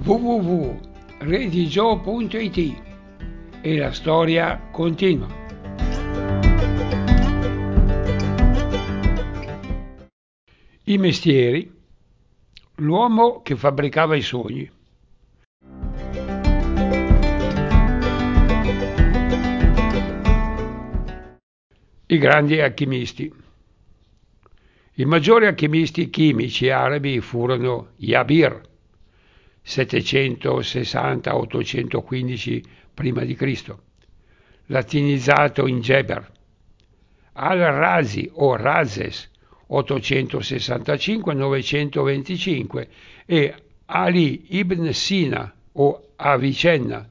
www.redigio.it e la storia continua. I mestieri, l'uomo che fabbricava i sogni. I grandi alchimisti. I maggiori alchimisti chimici arabi furono Jabir, 760-815 p.C., latinizzato in Geber, al-Razi o Razes, 865-925, e Ali ibn Sina o Avicenna,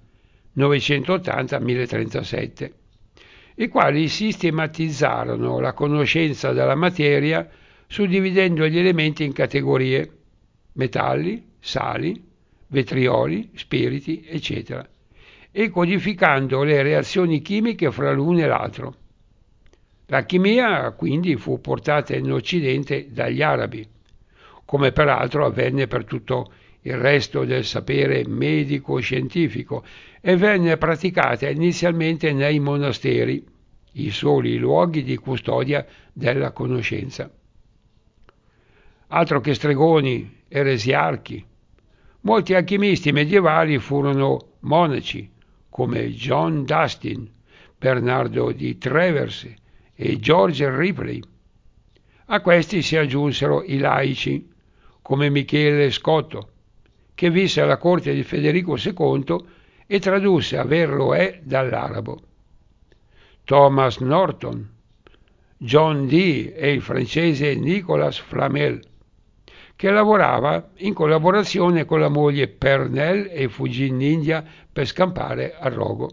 980-1037, i quali sistematizzarono la conoscenza della materia suddividendo gli elementi in categorie: metalli, sali, vetrioli, spiriti, eccetera, e codificando le reazioni chimiche fra l'uno e l'altro. L'alchimia quindi fu portata in Occidente dagli arabi, come peraltro avvenne per tutto il resto del sapere medico-scientifico, e venne praticata inizialmente nei monasteri, i soli luoghi di custodia della conoscenza. Altro che stregoni, eresiarchi. Molti alchimisti medievali furono monaci, come John Dustin, Bernardo di Travers e George Ripley. A questi si aggiunsero i laici, come Michele Scotto, che visse alla corte di Federico II e tradusse Averroè dall'arabo, Thomas Norton, John Dee e il francese Nicolas Flamel, che lavorava in collaborazione con la moglie Pernelle e fuggì in India per scampare al rogo.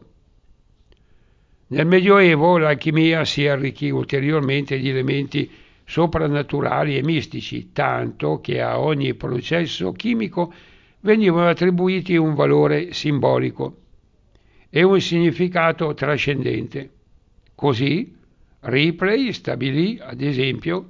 Nel Medioevo l'alchimia si arricchì ulteriormente di elementi soprannaturali e mistici, tanto che a ogni processo chimico venivano attribuiti un valore simbolico e un significato trascendente. Così Ripley stabilì, ad esempio,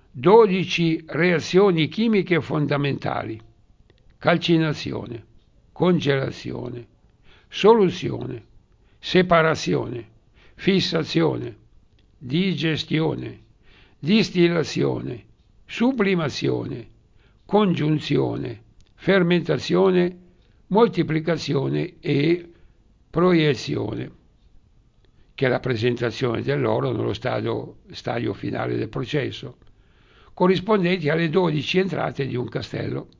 12 reazioni chimiche fondamentali: calcinazione, congelazione, soluzione, separazione, fissazione, digestione, distillazione, sublimazione, congiunzione, fermentazione, moltiplicazione e proiezione, che è la presentazione dell'oro nello stadio finale del processo, corrispondenti alle 12 entrate di un castello.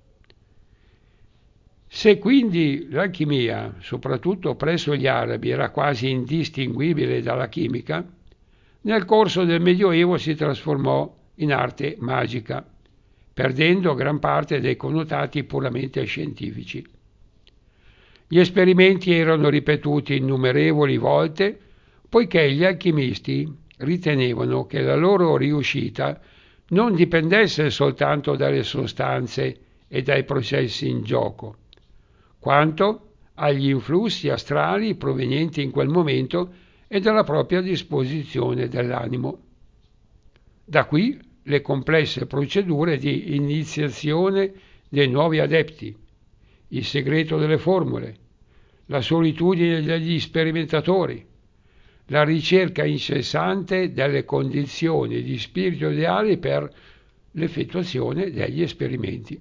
Se quindi l'alchimia, soprattutto presso gli arabi, era quasi indistinguibile dalla chimica, nel corso del Medioevo si trasformò in arte magica, perdendo gran parte dei connotati puramente scientifici. Gli esperimenti erano ripetuti innumerevoli volte, poiché gli alchimisti ritenevano che la loro riuscita non dipendesse soltanto dalle sostanze e dai processi in gioco, quanto agli influssi astrali provenienti in quel momento e dalla propria disposizione dell'animo. Da qui le complesse procedure di iniziazione dei nuovi adepti, il segreto delle formule, la solitudine degli sperimentatori, la ricerca incessante delle condizioni di spirito ideali per l'effettuazione degli esperimenti.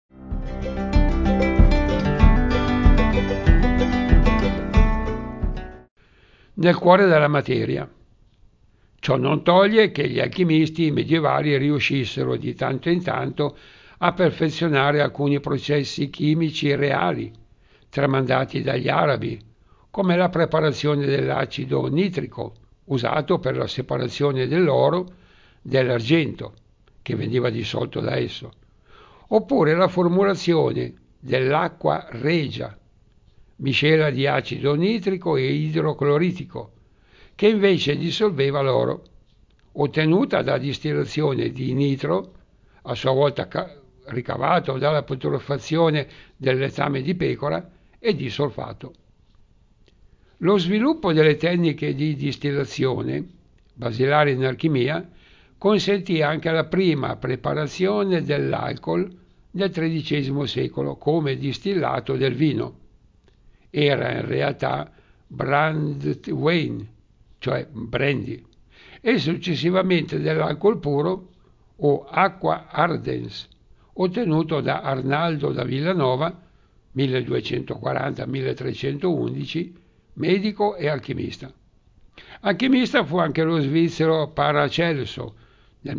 Nel cuore della materia. Ciò non toglie che gli alchimisti medievali riuscissero di tanto in tanto a perfezionare alcuni processi chimici reali, tramandati dagli arabi, come la preparazione dell'acido nitrico, usato per la separazione dell'oro dall'argento, che veniva dissolto da esso, oppure la formulazione dell'acqua regia, miscela di acido nitrico e idrocloritico, che invece dissolveva l'oro, ottenuta da distillazione di nitro, a sua volta ricavato dalla putrefazione del letame di pecora, e di solfato. Lo sviluppo delle tecniche di distillazione, basilari in alchimia, consentì anche la prima preparazione dell'alcol nel XIII secolo come distillato del vino. Era in realtà brandwein, cioè brandy, e successivamente dell'alcol puro o acqua ardens, ottenuto da Arnaldo da Villanova 1240-1311, medico e alchimista. Alchimista fu anche lo svizzero Paracelso nel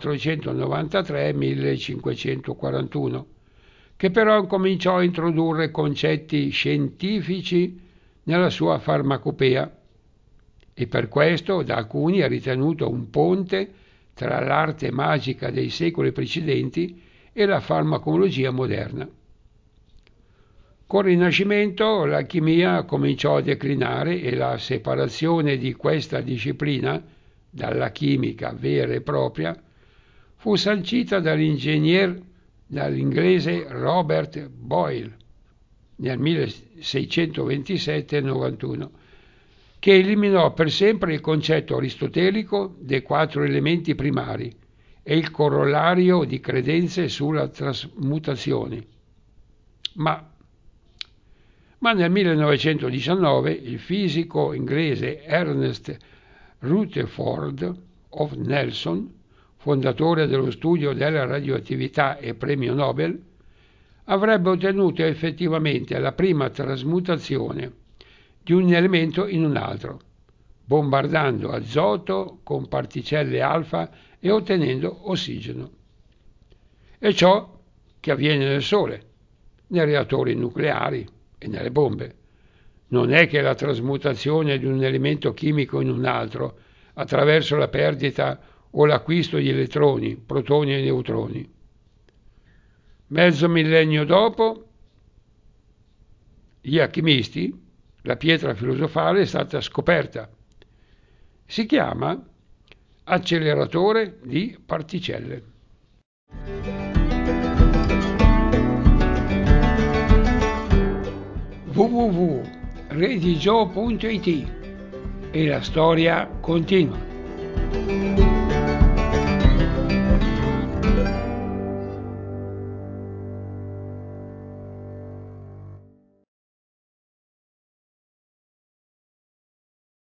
1493-1541, che però cominciò a introdurre concetti scientifici nella sua farmacopea e per questo da alcuni è ritenuto un ponte tra l'arte magica dei secoli precedenti e la farmacologia moderna. Col Rinascimento l'alchimia cominciò a declinare e la separazione di questa disciplina dalla chimica vera e propria fu sancita dall'inglese Robert Boyle nel 1627-91, che eliminò per sempre il concetto aristotelico dei 4 elementi primari e il corollario di credenze sulla trasmutazione. Ma nel 1919 il fisico inglese Ernest Rutherford of Nelson, fondatore dello studio della radioattività e premio Nobel, avrebbe ottenuto effettivamente la prima trasmutazione di un elemento in un altro, bombardando azoto con particelle alfa e ottenendo ossigeno. È ciò che avviene nel Sole, nei reattori nucleari e nelle bombe. Non è che la trasmutazione di un elemento chimico in un altro attraverso la perdita o l'acquisto di elettroni, protoni e neutroni. Mezzo millennio dopo, gli alchimisti, la pietra filosofale è stata scoperta. Si chiama acceleratore di particelle. www.redigio.it e la storia continua.